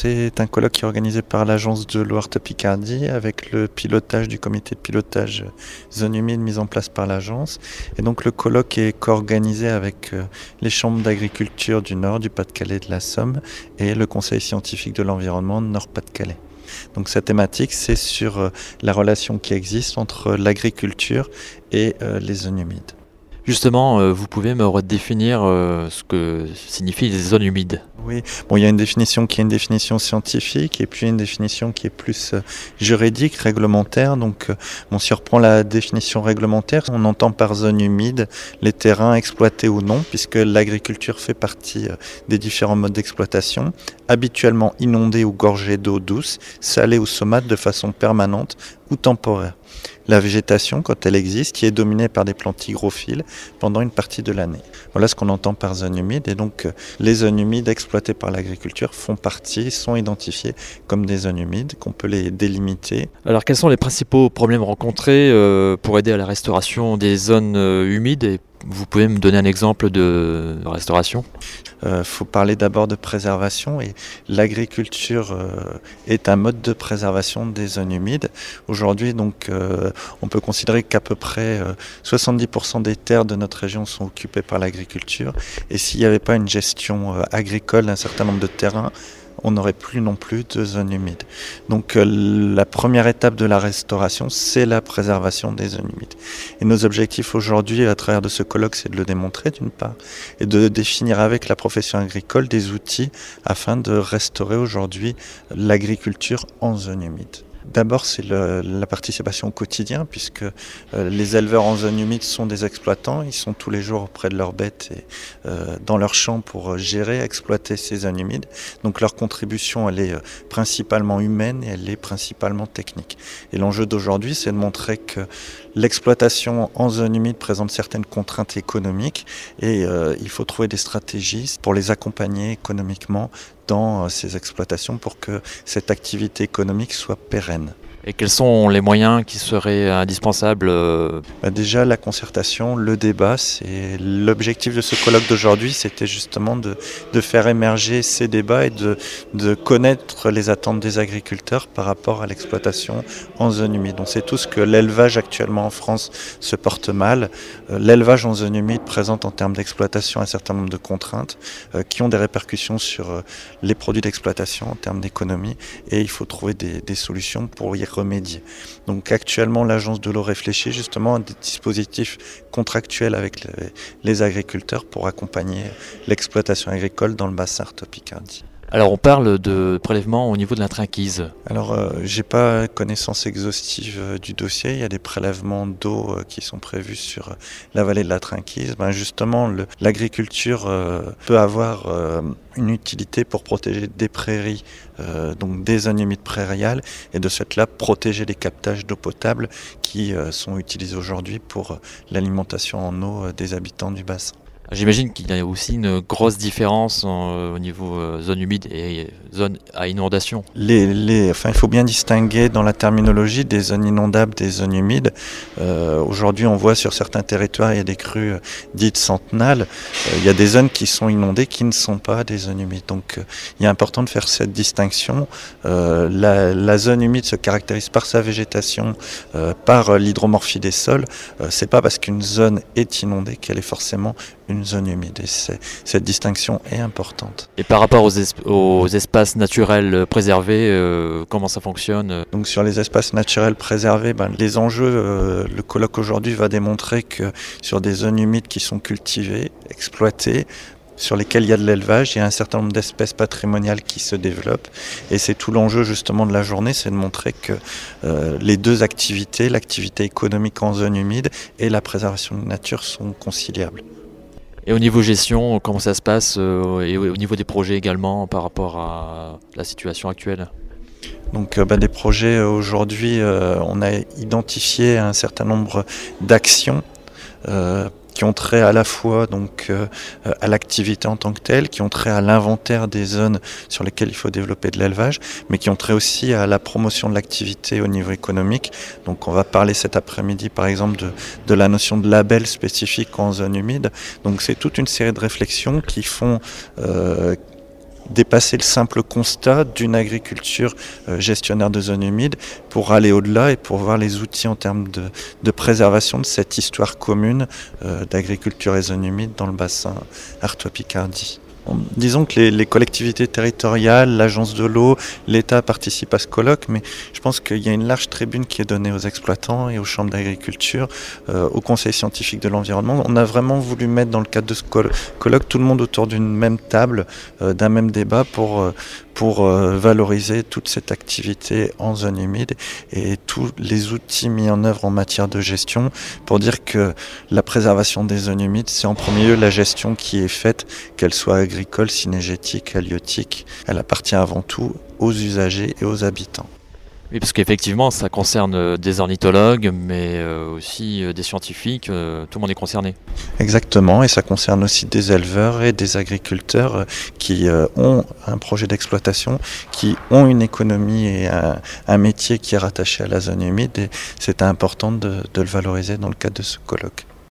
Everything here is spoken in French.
c'est un colloque qui est organisé par l'agence de l'eau Arte Picardie avec le pilotage du comité de pilotage zone humide mis en place par l'agence. Et donc le colloque est co-organisé avec les chambres d'agriculture du Nord, du Pas-de-Calais et de la Somme et le conseil scientifique de l'environnement Nord-Pas-de-Calais. Donc sa thématique, c'est sur la relation qui existe entre l'agriculture et les zones humides. Justement, vous pouvez me redéfinir ce que signifient les zones humides? Oui, bon, il y a une définition qui est une définition scientifique et puis une définition qui est plus juridique, réglementaire. Donc, si on reprend la définition réglementaire, on entend par zone humide les terrains exploités ou non, puisque l'agriculture fait partie des différents modes d'exploitation, habituellement inondés ou gorgés d'eau douce, salée ou saumâtre de façon permanente ou temporaire. La végétation, quand elle existe, qui est dominée par des plantes hygrophiles pendant une partie de l'année. Voilà ce qu'on entend par zone humide. Et donc, les zones humides exploitées par l'agriculture sont identifiées comme des zones humides, qu'on peut les délimiter. Alors, quels sont les principaux problèmes rencontrés pour aider à la restauration des zones humides? Et vous pouvez me donner un exemple de restauration? Faut parler d'abord de préservation et l'agriculture est un mode de préservation des zones humides. Aujourd'hui, donc, on peut considérer qu'à peu près 70% des terres de notre région sont occupées par l'agriculture. Et s'il n'y avait pas une gestion agricole d'un certain nombre de terrains, on n'aurait plus non plus de zones humides. Donc la première étape de la restauration, c'est la préservation des zones humides. Et nos objectifs aujourd'hui, à travers de ce colloque, c'est de le démontrer d'une part, et de définir avec la profession agricole des outils afin de restaurer aujourd'hui l'agriculture en zone humide. D'abord, c'est la participation au quotidien, puisque les éleveurs en zone humide sont des exploitants. Ils sont tous les jours auprès de leurs bêtes et dans leurs champs pour gérer, exploiter ces zones humides. Donc leur contribution, elle est principalement humaine et elle est principalement technique. Et l'enjeu d'aujourd'hui, c'est de montrer que l'exploitation en zone humide présente certaines contraintes économiques et il faut trouver des stratégies pour les accompagner économiquement dans ces exploitations pour que cette activité économique soit pérenne. Et quels sont les moyens qui seraient indispensables? Déjà, la concertation, le débat, c'est l'objectif de ce colloque d'aujourd'hui, c'était justement de faire émerger ces débats et de connaître les attentes des agriculteurs par rapport à l'exploitation en zone humide. On sait tous que l'élevage actuellement en France se porte mal. L'élevage en zone humide présente en termes d'exploitation un certain nombre de contraintes qui ont des répercussions sur les produits d'exploitation en termes d'économie et il faut trouver des solutions pour y remédier. Donc actuellement, l'agence de l'eau réfléchit justement à des dispositifs contractuels avec les agriculteurs pour accompagner l'exploitation agricole dans le bassin Arte Picardie. Alors on parle de prélèvement au niveau de la trinquise. Alors j'ai pas connaissance exhaustive du dossier, il y a des prélèvements d'eau qui sont prévus sur la vallée de la Trinquise. Justement, l'agriculture peut avoir une utilité pour protéger des prairies, donc des zones humides prairiales, et de ce fait-là protéger les captages d'eau potable qui sont utilisés aujourd'hui pour l'alimentation en eau des habitants du bassin. J'imagine qu'il y a aussi une grosse différence au niveau zone humide et zone à inondation. Il faut bien distinguer dans la terminologie des zones inondables des zones humides. Aujourd'hui, on voit sur certains territoires, il y a des crues dites centennales. Il y a des zones qui sont inondées qui ne sont pas des zones humides. Donc, il est important de faire cette distinction. La zone humide se caractérise par sa végétation, par l'hydromorphie des sols. C'est pas parce qu'une zone est inondée qu'elle est forcément une zone humide et cette distinction est importante. Et par rapport aux espaces naturels préservés, comment ça fonctionne? Donc sur les espaces naturels préservés, les enjeux, le colloque aujourd'hui va démontrer que sur des zones humides qui sont cultivées, exploitées, sur lesquelles il y a de l'élevage, il y a un certain nombre d'espèces patrimoniales qui se développent et c'est tout l'enjeu justement de la journée, c'est de montrer que les deux activités, l'activité économique en zone humide et la préservation de la nature sont conciliables. Et au niveau gestion, comment ça se passe et au niveau des projets également par rapport à la situation actuelle? Donc des projets aujourd'hui, on a identifié un certain nombre d'actions qui ont trait à la fois donc à l'activité en tant que telle, qui ont trait à l'inventaire des zones sur lesquelles il faut développer de l'élevage, mais qui ont trait aussi à la promotion de l'activité au niveau économique. Donc on va parler cet après-midi par exemple de la notion de label spécifique en zone humide. Donc c'est toute une série de réflexions qui font dépasser le simple constat d'une agriculture gestionnaire de zones humides pour aller au-delà et pour voir les outils en termes de préservation de cette histoire commune d'agriculture et zones humides dans le bassin Artois-Picardie. Disons que les collectivités territoriales, l'agence de l'eau, l'État participent à ce colloque, mais je pense qu'il y a une large tribune qui est donnée aux exploitants et aux chambres d'agriculture, au Conseil scientifique de l'environnement. On a vraiment voulu mettre dans le cadre de ce colloque tout le monde autour d'une même table, d'un même débat pour valoriser toute cette activité en zone humide et tous les outils mis en œuvre en matière de gestion pour dire que la préservation des zones humides, c'est en premier lieu la gestion qui est faite, qu'elle soit agricole, cynégétique, halieutique. Elle appartient avant tout aux usagers et aux habitants. Oui, parce qu'effectivement, ça concerne des ornithologues, mais aussi des scientifiques, tout le monde est concerné. Exactement, et ça concerne aussi des éleveurs et des agriculteurs qui ont un projet d'exploitation, qui ont une économie et un métier qui est rattaché à la zone humide, et c'est important de le valoriser dans le cadre de ce colloque.